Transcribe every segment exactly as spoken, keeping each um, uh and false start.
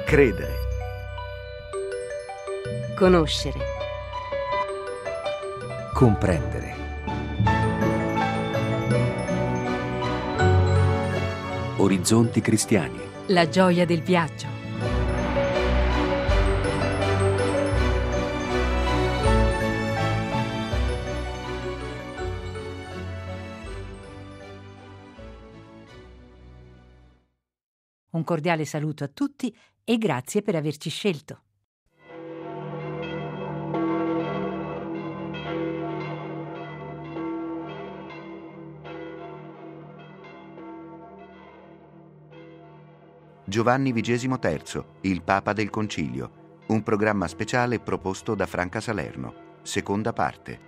Credere. Conoscere. Comprendere. Orizzonti cristiani. La gioia del viaggio. Un cordiale saluto a tutti e grazie per averci scelto. Giovanni vigesimo terzo, il Papa del Concilio, un programma speciale proposto da Franca Salerno, seconda parte.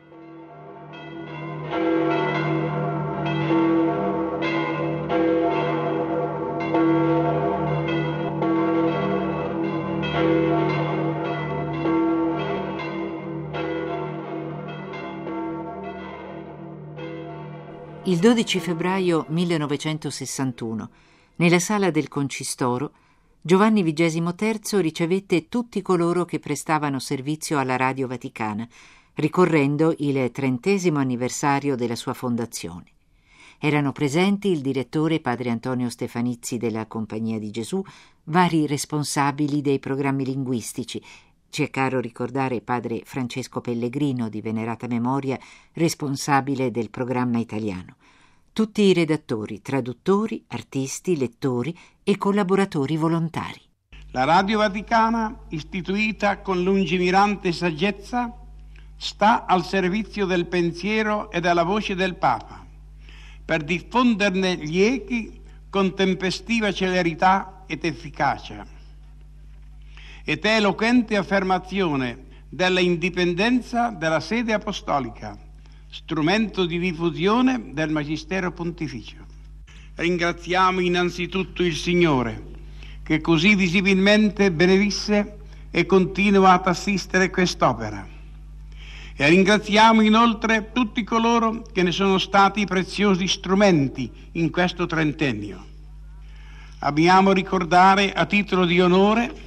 Il dodici febbraio millenovecentosessantuno, nella sala del Concistoro, Giovanni vigesimo terzo ricevette tutti coloro che prestavano servizio alla Radio Vaticana, ricorrendo il trentesimo anniversario della sua fondazione. Erano presenti il direttore padre Antonio Stefanizzi della Compagnia di Gesù, vari responsabili dei programmi linguistici. Ci è caro ricordare padre Francesco Pellegrino, di venerata memoria, responsabile del programma italiano. Tutti i redattori, traduttori, artisti, lettori e collaboratori volontari. La Radio Vaticana, istituita con lungimirante saggezza, sta al servizio del pensiero e della voce del Papa, per diffonderne gli echi con tempestiva celerità ed efficacia. Ed è eloquente affermazione della indipendenza della sede apostolica, strumento di diffusione del Magistero Pontificio. Ringraziamo innanzitutto il Signore, che così visibilmente benedisse e continua ad assistere quest'opera. E ringraziamo inoltre tutti coloro che ne sono stati preziosi strumenti in questo trentennio. Abbiamo ricordare a titolo di onore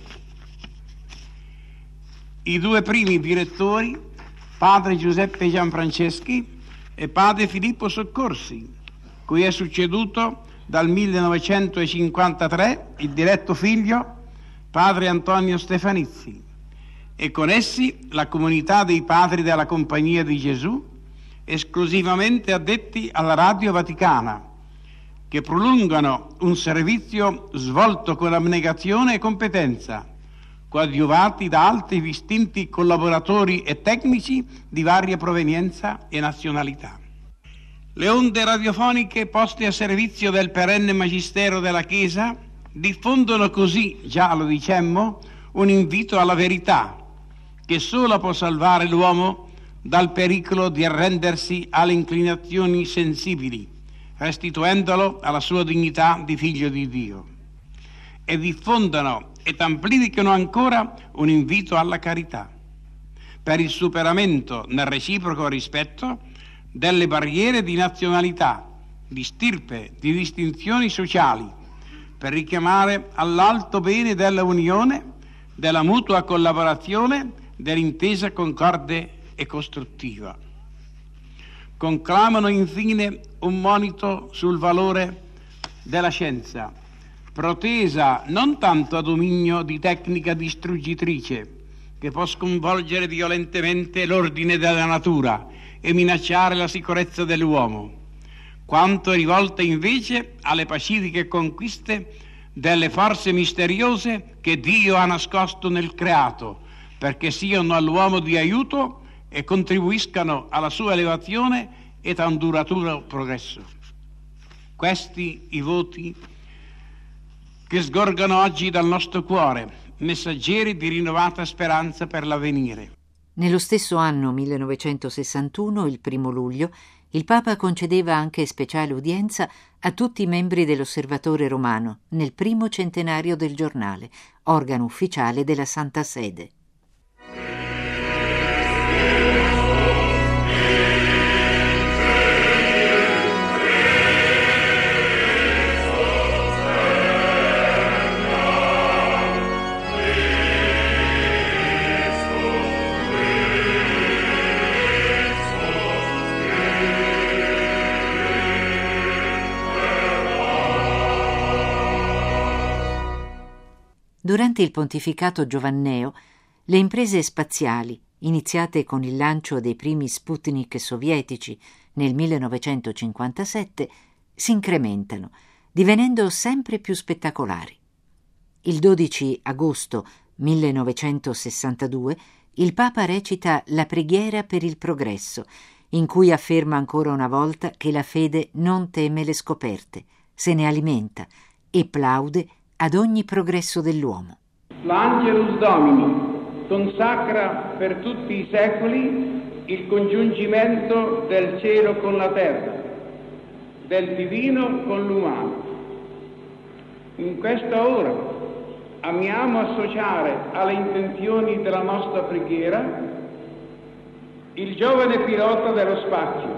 i due primi direttori, padre Giuseppe Gianfranceschi e padre Filippo Soccorsi, cui è succeduto dal millenovecentocinquantatré il diretto figlio, padre Antonio Stefanizzi, e con essi la comunità dei padri della Compagnia di Gesù, esclusivamente addetti alla Radio Vaticana, che prolungano un servizio svolto con abnegazione e competenza, coadiuvati da altri distinti collaboratori e tecnici di varia provenienza e nazionalità. Le onde radiofoniche poste a servizio del perenne magistero della Chiesa diffondono così, già lo dicemmo, un invito alla verità, che sola può salvare l'uomo dal pericolo di arrendersi alle inclinazioni sensibili, restituendolo alla sua dignità di figlio di Dio. E diffondono ed amplificano ancora un invito alla carità, per il superamento nel reciproco rispetto delle barriere di nazionalità, di stirpe, di distinzioni sociali, per richiamare all'alto bene della unione, della mutua collaborazione, dell'intesa concorde e costruttiva. Conclamano infine un monito sul valore della scienza, protesa non tanto a dominio di tecnica distruggitrice, che può sconvolgere violentemente l'ordine della natura e minacciare la sicurezza dell'uomo, quanto rivolta invece alle pacifiche conquiste delle forze misteriose che Dio ha nascosto nel creato, perché siano all'uomo di aiuto e contribuiscano alla sua elevazione ed a un duraturo progresso. Questi i voti che sgorgano oggi dal nostro cuore, messaggeri di rinnovata speranza per l'avvenire. Nello stesso anno millenovecentosessantuno, il primo luglio, il Papa concedeva anche speciale udienza a tutti i membri dell'Osservatore Romano nel primo centenario del giornale, organo ufficiale della Santa Sede. Durante il pontificato giovanneo, le imprese spaziali, iniziate con il lancio dei primi Sputnik sovietici nel millenovecentocinquantasette, si incrementano, divenendo sempre più spettacolari. Il dodici agosto millenovecentosessantadue il Papa recita la Preghiera per il progresso, in cui afferma ancora una volta che la fede non teme le scoperte, se ne alimenta e plaude ad ogni progresso dell'uomo. L'Angelus Domini consacra per tutti i secoli il congiungimento del cielo con la terra, del divino con l'umano. In questa ora amiamo associare alle intenzioni della nostra preghiera il giovane pilota dello spazio,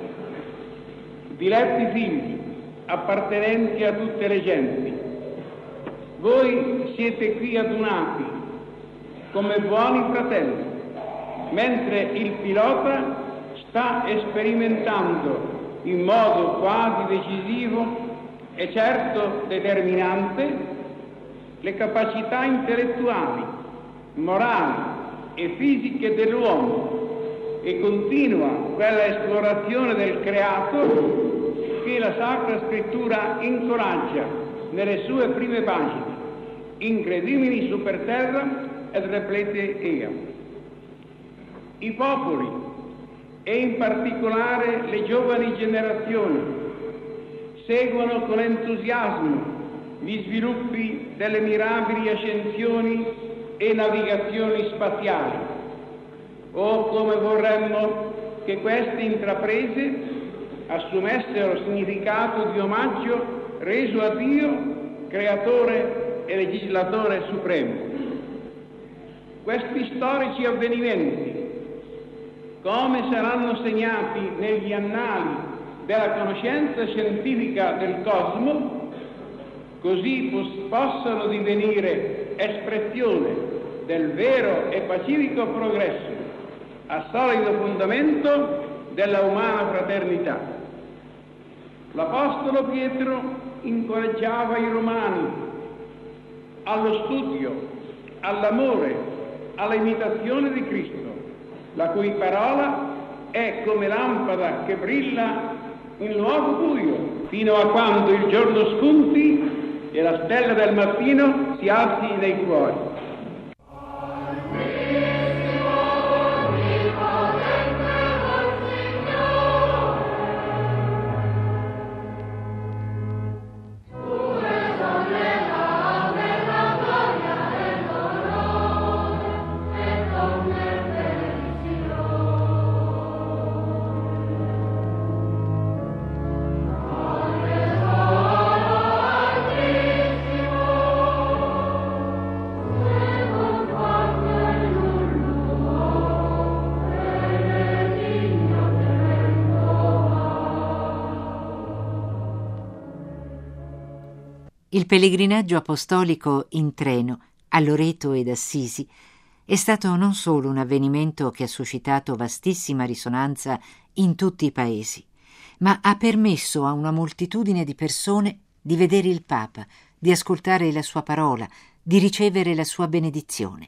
diletti figli appartenenti a tutte le genti. Voi siete qui adunati come buoni fratelli, mentre il pilota sta sperimentando in modo quasi decisivo e certo determinante le capacità intellettuali, morali e fisiche dell'uomo e continua quella esplorazione del creato che la Sacra Scrittura incoraggia nelle sue prime pagine, incredibili su per terra ed replete ea. I popoli e in particolare le giovani generazioni seguono con entusiasmo gli sviluppi delle mirabili ascensioni e navigazioni spaziali, o come vorremmo che queste intraprese assumessero significato di omaggio reso a Dio, creatore e legislatore supremo. Questi storici avvenimenti, come saranno segnati negli annali della conoscenza scientifica del cosmo, così pos- possono divenire espressione del vero e pacifico progresso a solido fondamento della umana fraternità. L'Apostolo Pietro incoraggiava i romani allo studio, all'amore, alla imitazione di Cristo, la cui parola è come lampada che brilla in luogo buio, fino a quando il giorno spunti e la stella del mattino si alzi nei cuori. Il pellegrinaggio apostolico in treno a Loreto ed Assisi è stato non solo un avvenimento che ha suscitato vastissima risonanza in tutti i paesi, ma ha permesso a una moltitudine di persone di vedere il Papa, di ascoltare la sua parola, di ricevere la sua benedizione.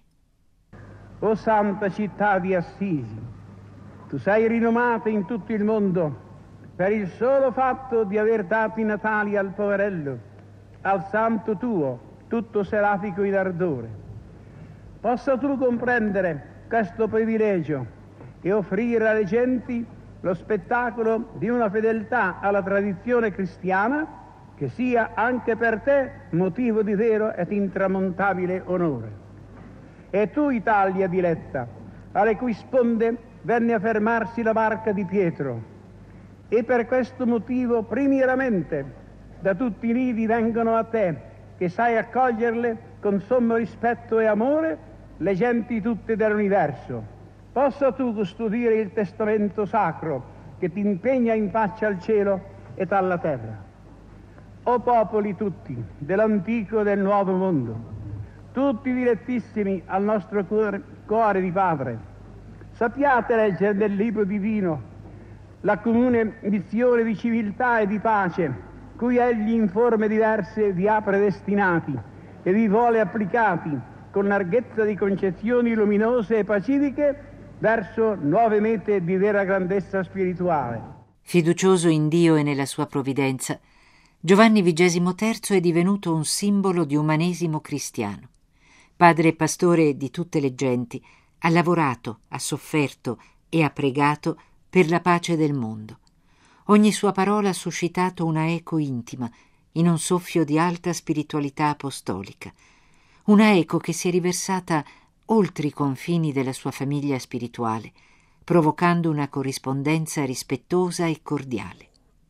O santa città di Assisi, tu sei rinomata in tutto il mondo per il solo fatto di aver dato i natali al poverello, al santo tuo, tutto serafico in ardore. Possa tu comprendere questo privilegio e offrire alle genti lo spettacolo di una fedeltà alla tradizione cristiana che sia anche per te motivo di vero ed intramontabile onore. E tu, Italia diletta, alle cui sponde venne a fermarsi la barca di Pietro, e per questo motivo primieramente da tutti i nidi vengono a te, che sai accoglierle con sommo rispetto e amore, le genti tutte dell'universo. Possa tu custodire il testamento sacro che ti impegna in pace al cielo ed alla terra. O popoli tutti, dell'antico e del nuovo mondo, tutti direttissimi al nostro cuore, cuore di Padre, sappiate leggere nel libro divino la comune missione di civiltà e di pace cui egli in forme diverse vi ha predestinati e vi vuole applicati con larghezza di concezioni luminose e pacifiche verso nuove mete di vera grandezza spirituale. Fiducioso in Dio e nella sua provvidenza, Giovanni ventiseiesimo terzo è divenuto un simbolo di umanesimo cristiano. Padre e pastore di tutte le genti, ha lavorato, ha sofferto e ha pregato per la pace del mondo. Ogni sua parola ha suscitato una eco intima in un soffio di alta spiritualità apostolica, una eco che si è riversata oltre i confini della sua famiglia spirituale, provocando una corrispondenza rispettosa e cordiale.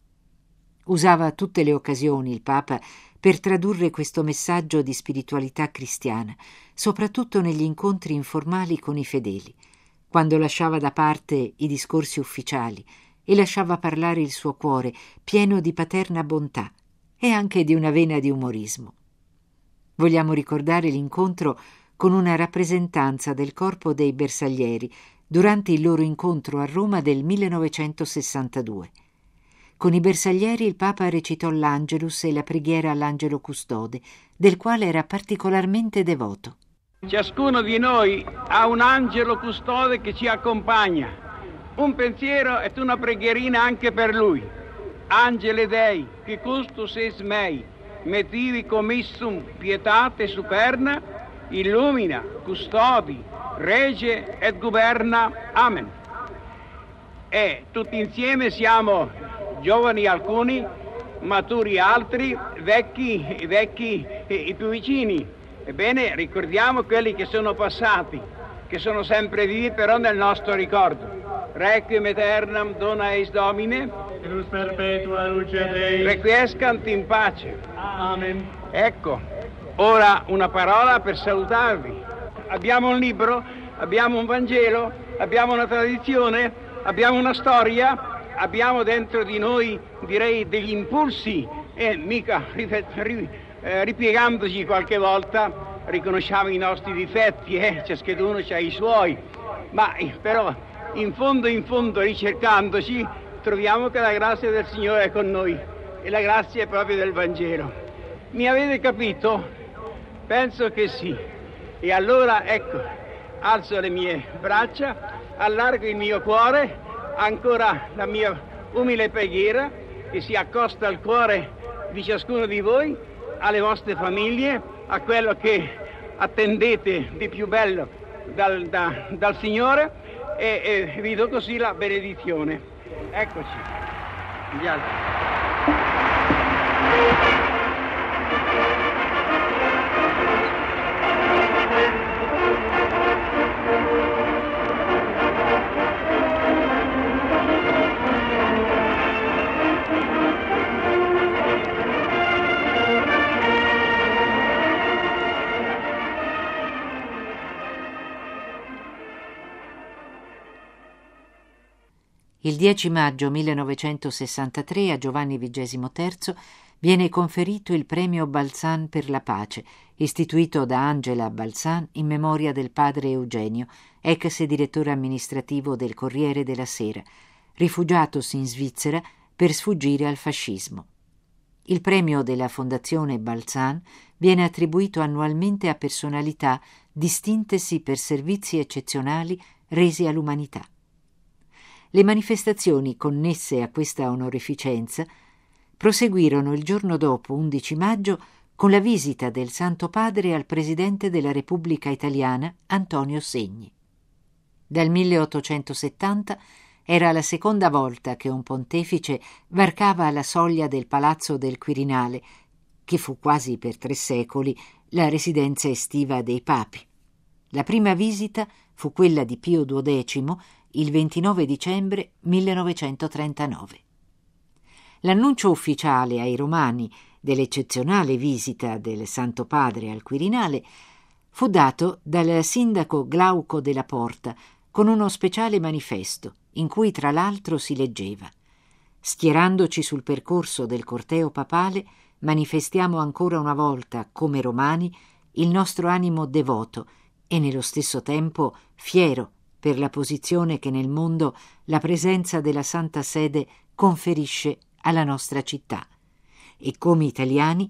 Usava tutte le occasioni il Papa per tradurre questo messaggio di spiritualità cristiana, soprattutto negli incontri informali con i fedeli, quando lasciava da parte i discorsi ufficiali e lasciava parlare il suo cuore pieno di paterna bontà e anche di una vena di umorismo. Vogliamo ricordare l'incontro con una rappresentanza del corpo dei bersaglieri durante il loro incontro a Roma del millenovecentosessantadue. Con i bersaglieri il Papa recitò l'Angelus e la preghiera all'Angelo Custode, del quale era particolarmente devoto. Ciascuno di noi ha un angelo custode che ci accompagna. Un pensiero e una preghierina anche per lui. Angele Dei, qui custus es mei, metivi commissum pietate superna, illumina, custodi, regge et governa. Amen. E tutti insieme siamo giovani alcuni, maturi altri, vecchi, vecchi i più vicini. Ebbene, ricordiamo quelli che sono passati, che sono sempre vivi però nel nostro ricordo. Requiem aeternam dona eis Domine, et lux perpetua luce Dei, requiescant in pace. Amen. Ecco, ora una parola per salutarvi. Abbiamo un libro, abbiamo un Vangelo, abbiamo una tradizione, abbiamo una storia, abbiamo dentro di noi, direi, degli impulsi e mica ripiegandoci qualche volta riconosciamo i nostri difetti, eh? Ciascheduno ha i suoi, ma però in fondo in fondo ricercandoci troviamo che la grazia del Signore è con noi e la grazia è proprio del Vangelo. Mi avete capito? Penso che sì. E allora ecco, alzo le mie braccia, allargo il mio cuore, ancora la mia umile preghiera che si accosta al cuore di ciascuno di voi, alle vostre famiglie, a quello che attendete di più bello dal, da, dal Signore e, e vi do così la benedizione. Eccoci. Gli altri. Il dieci maggio millenovecentosessantatré a Giovanni ventiseiesimo terzo viene conferito il premio Balzan per la pace, istituito da Angela Balzan in memoria del padre Eugenio, ex direttore amministrativo del Corriere della Sera, rifugiatosi in Svizzera per sfuggire al fascismo. Il premio della Fondazione Balzan viene attribuito annualmente a personalità distintesi per servizi eccezionali resi all'umanità. Le manifestazioni connesse a questa onorificenza proseguirono il giorno dopo, undici maggio, con la visita del Santo Padre al Presidente della Repubblica Italiana, Antonio Segni. Dal milleottocentosettanta era la seconda volta che un pontefice varcava la soglia del Palazzo del Quirinale, che fu quasi per tre secoli la residenza estiva dei papi. La prima visita fu quella di Pio duodecimo il ventinove dicembre millenovecentotrentanove. L'annuncio ufficiale ai romani dell'eccezionale visita del Santo Padre al Quirinale fu dato dal sindaco Glauco della Porta con uno speciale manifesto in cui tra l'altro si leggeva: schierandoci sul percorso del corteo papale manifestiamo ancora una volta come romani il nostro animo devoto e nello stesso tempo fiero per la posizione che nel mondo la presenza della Santa Sede conferisce alla nostra città, e come italiani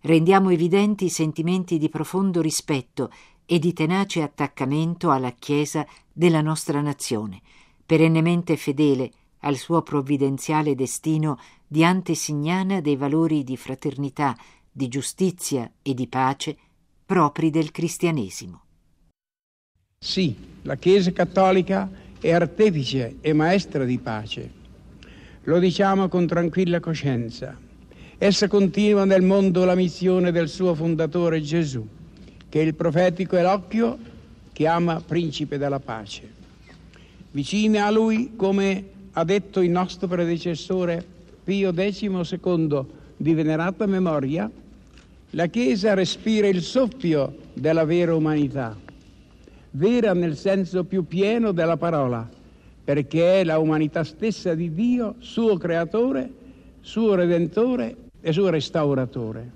rendiamo evidenti sentimenti di profondo rispetto e di tenace attaccamento alla Chiesa della nostra nazione, perennemente fedele al suo provvidenziale destino di antesignana dei valori di fraternità, di giustizia e di pace propri del cristianesimo. Sì, la Chiesa cattolica è artefice e maestra di pace. Lo diciamo con tranquilla coscienza. Essa continua nel mondo la missione del suo fondatore Gesù, che è il profetico eloquio chiama principe della pace. Vicina a lui, come ha detto il nostro predecessore Pio decimosecondo di venerata memoria, la Chiesa respira il soffio della vera umanità, vera nel senso più pieno della parola, perché è la umanità stessa di Dio, suo creatore, suo redentore e suo restauratore.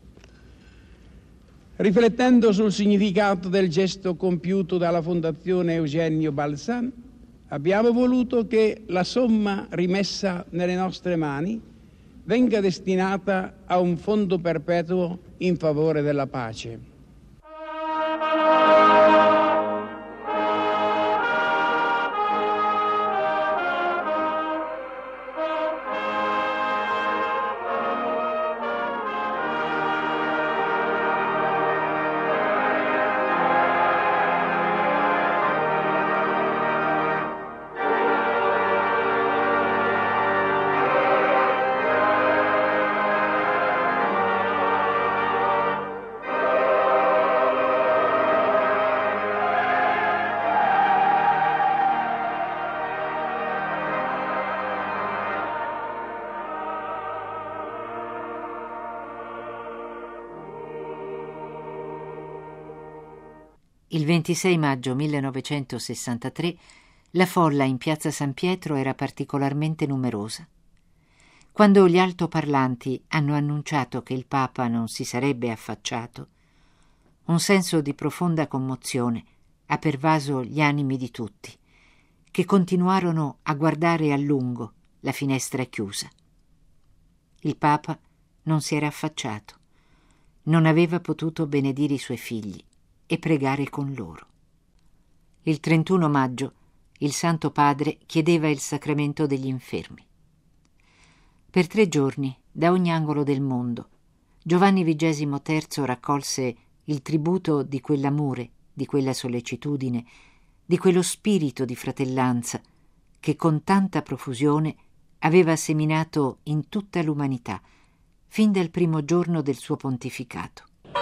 Riflettendo sul significato del gesto compiuto dalla Fondazione Eugenio Balsan, abbiamo voluto che la somma rimessa nelle nostre mani venga destinata a un fondo perpetuo in favore della pace. Il ventisei maggio millenovecentosessantatré la folla in piazza San Pietro era particolarmente numerosa. Quando gli altoparlanti hanno annunciato che il Papa non si sarebbe affacciato, un senso di profonda commozione ha pervaso gli animi di tutti, che continuarono a guardare a lungo la finestra chiusa. Il Papa non si era affacciato, non aveva potuto benedire i suoi figli e pregare con loro. Il trentuno maggio il Santo Padre chiedeva il sacramento degli infermi. Per tre giorni, da ogni angolo del mondo, Giovanni vigesimo terzo raccolse il tributo di quell'amore, di quella sollecitudine, di quello spirito di fratellanza che con tanta profusione aveva seminato in tutta l'umanità fin dal primo giorno del suo pontificato.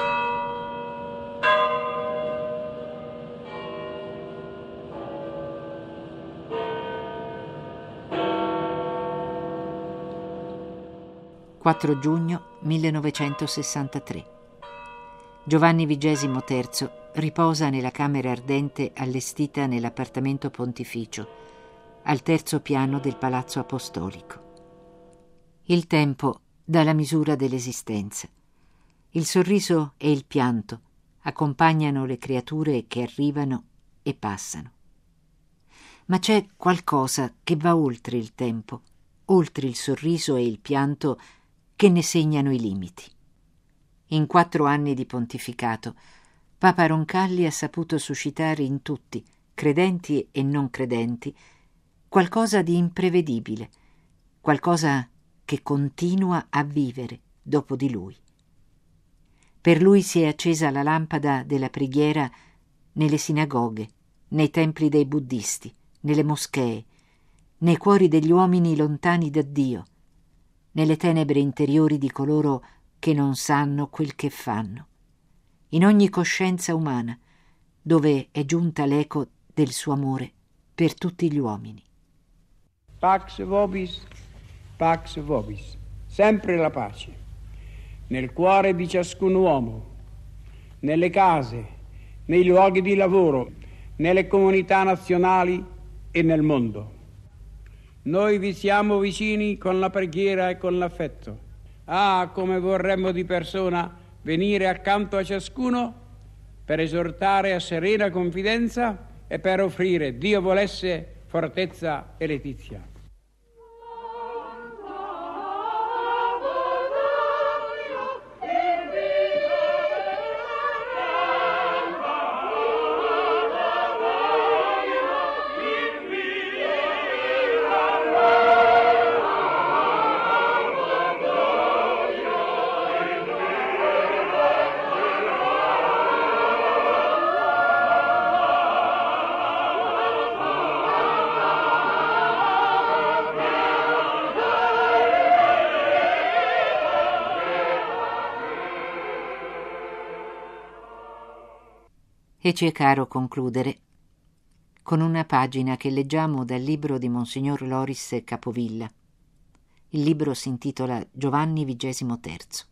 quattro giugno millenovecentosessantatré. Giovanni vigesimo terzo riposa nella camera ardente allestita nell'appartamento pontificio, al terzo piano del Palazzo Apostolico. Il tempo dà la misura dell'esistenza. Il sorriso e il pianto accompagnano le creature che arrivano e passano. Ma c'è qualcosa che va oltre il tempo, oltre il sorriso e il pianto che ne segnano i limiti. In quattro anni di pontificato, Papa Roncalli ha saputo suscitare in tutti, credenti e non credenti, qualcosa di imprevedibile, qualcosa che continua a vivere dopo di lui. Per lui si è accesa la lampada della preghiera nelle sinagoghe, nei templi dei buddisti, nelle moschee, nei cuori degli uomini lontani da Dio, nelle tenebre interiori di coloro che non sanno quel che fanno, in ogni coscienza umana, dove è giunta l'eco del suo amore per tutti gli uomini. Pax vobis, pax vobis, sempre la pace, nel cuore di ciascun uomo, nelle case, nei luoghi di lavoro, nelle comunità nazionali e nel mondo. Noi vi siamo vicini con la preghiera e con l'affetto. Ah, come vorremmo di persona venire accanto a ciascuno per esortare a serena confidenza e per offrire, Dio volesse, fortezza e letizia. Amen. E ci è caro concludere con una pagina che leggiamo dal libro di Monsignor Loris Capovilla. Il libro si intitola Giovanni vigesimo terzo.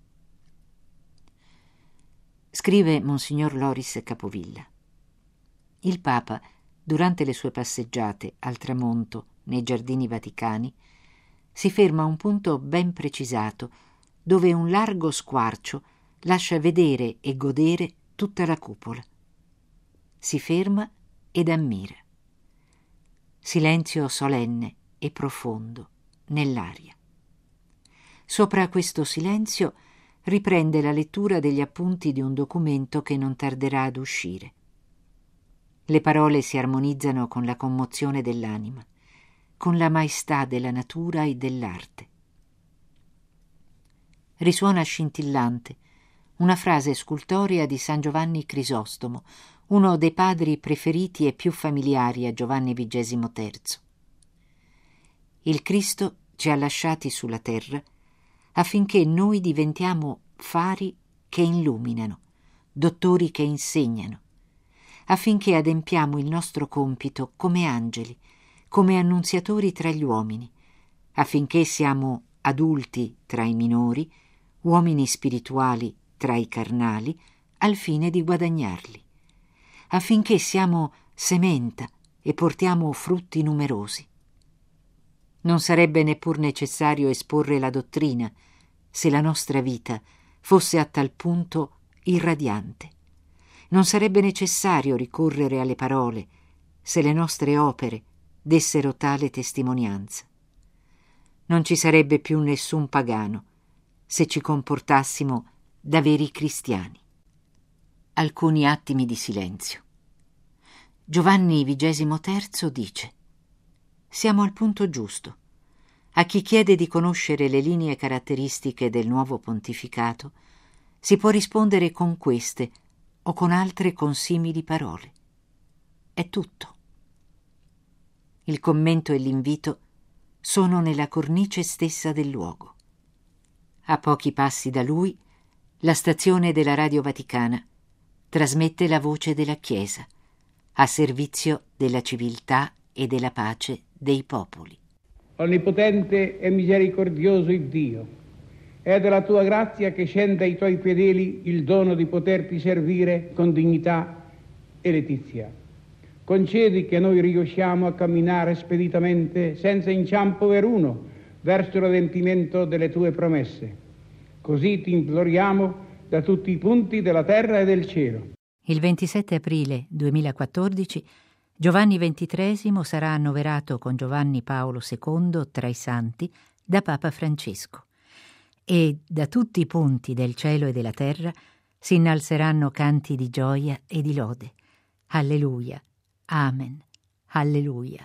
Scrive Monsignor Loris Capovilla: il Papa, durante le sue passeggiate al tramonto nei giardini vaticani, si ferma a un punto ben precisato, dove un largo squarcio lascia vedere e godere tutta la cupola. Si ferma ed ammira. Silenzio solenne e profondo nell'aria. Sopra questo silenzio riprende la lettura degli appunti di un documento che non tarderà ad uscire. Le parole si armonizzano con la commozione dell'anima, con la maestà della natura e dell'arte. Risuona scintillante una frase scultorea di San Giovanni Crisostomo, uno dei padri preferiti e più familiari a Giovanni vigesimo terzo. Il Cristo ci ha lasciati sulla terra affinché noi diventiamo fari che illuminano, dottori che insegnano, affinché adempiamo il nostro compito come angeli, come annunziatori tra gli uomini, affinché siamo adulti tra i minori, uomini spirituali tra i carnali, al fine di guadagnarli, affinché siamo sementa e portiamo frutti numerosi. Non sarebbe neppur necessario esporre la dottrina se la nostra vita fosse a tal punto irradiante. Non sarebbe necessario ricorrere alle parole se le nostre opere dessero tale testimonianza. Non ci sarebbe più nessun pagano se ci comportassimo da veri cristiani. Alcuni attimi di silenzio. Giovanni vigesimo terzo dice: siamo al punto giusto. A chi chiede di conoscere le linee caratteristiche del nuovo pontificato si può rispondere con queste o con altre consimili parole. È tutto. Il commento e l'invito sono nella cornice stessa del luogo. A pochi passi da lui, la stazione della Radio Vaticana trasmette la voce della Chiesa a servizio della civiltà e della pace dei popoli. Onnipotente e misericordioso Iddio, è della tua grazia che scende ai tuoi fedeli il dono di poterti servire con dignità e letizia. Concedi che noi riusciamo a camminare speditamente, senza inciampo veruno, verso il adempimento delle tue promesse. Così ti imploriamo da tutti i punti della terra e del cielo. Il ventisette aprile duemilaquattordici Giovanni ventitreesimo sarà annoverato con Giovanni Paolo secondo tra i santi da Papa Francesco, e da tutti i punti del cielo e della terra si innalzeranno canti di gioia e di lode. Alleluia, amen, alleluia.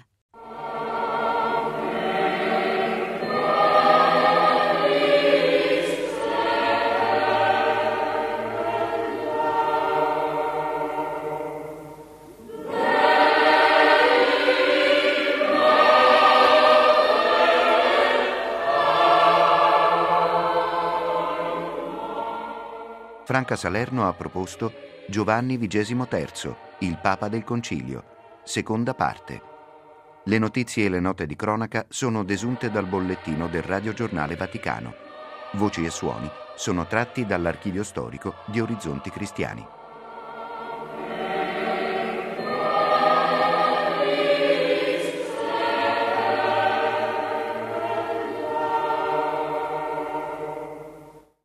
Franca Salerno ha proposto Giovanni vigesimo terzo, il Papa del Concilio, seconda parte. Le notizie e le note di cronaca sono desunte dal bollettino del Radiogiornale Vaticano. Voci e suoni sono tratti dall'archivio storico di Orizzonti Cristiani.